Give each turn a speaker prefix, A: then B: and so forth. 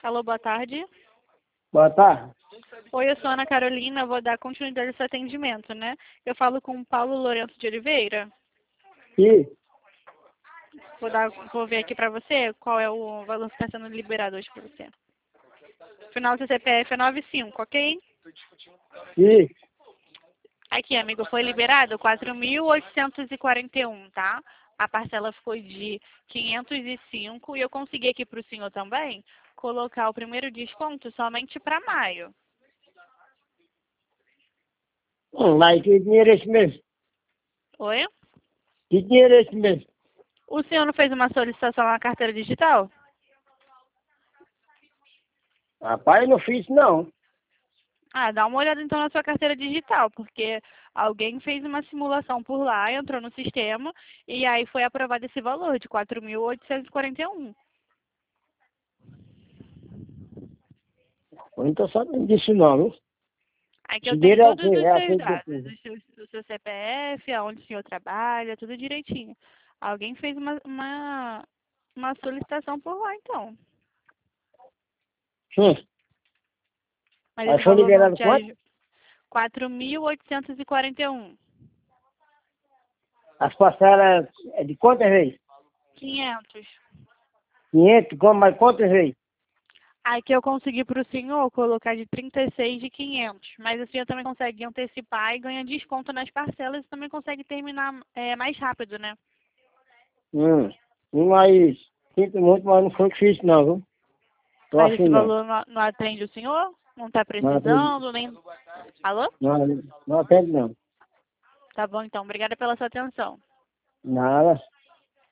A: Alô, boa tarde.
B: Boa tarde.
A: Oi, eu sou a Ana Carolina, vou dar continuidade ao seu atendimento, né? Eu falo com o Paulo Lourenço de Oliveira.
B: E
A: Vou ver aqui pra você qual é o valor que está sendo liberado hoje pra você. Final do seu CPF é 95, ok?
B: e
A: Aqui, amigo, foi liberado 4.841, tá? A parcela foi de 505 e eu consegui aqui para o senhor também colocar o primeiro desconto somente para maio.
B: Mas que dinheiro é esse mesmo?
A: Oi?
B: Que dinheiro é esse mesmo?
A: O senhor não fez uma solicitação na carteira digital?
B: Rapaz, eu não fiz não.
A: Ah, dá uma olhada então na sua carteira digital, porque alguém fez uma simulação por lá, entrou no sistema e aí foi aprovado esse valor de 4.841.
B: Eu não tô sabendo disso não, viu?
A: Aqui
B: Esse
A: eu tenho
B: dinheiro é o
A: todos
B: quê?
A: os
B: É a
A: seus
B: coisa do
A: dados,
B: povo.
A: o seu CPF, aonde o senhor trabalha, tudo direitinho. Alguém fez uma solicitação por lá, então.
B: Hum.
A: Mas
B: Aí
A: esse
B: foi
A: valor não
B: liberado
A: te
B: quanto?
A: ajuda. 4.841.
B: As parcelas é de quantas vezes?
A: 500.
B: 500, mas quantas vezes?
A: Aqui eu consegui para o senhor colocar de 36 de 500. Mas o senhor também consegue antecipar e ganha desconto nas parcelas e também consegue terminar mais rápido, né?
B: Mas sinto muito, mas não foi o que fiz não, viu? Tô
A: Mas esse
B: assim não.
A: valor não atende o senhor? Não está
B: Não atende,
A: precisando, nem... Alô?
B: não atende não.
A: Tá bom, então. Obrigada pela sua atenção.
B: Nada.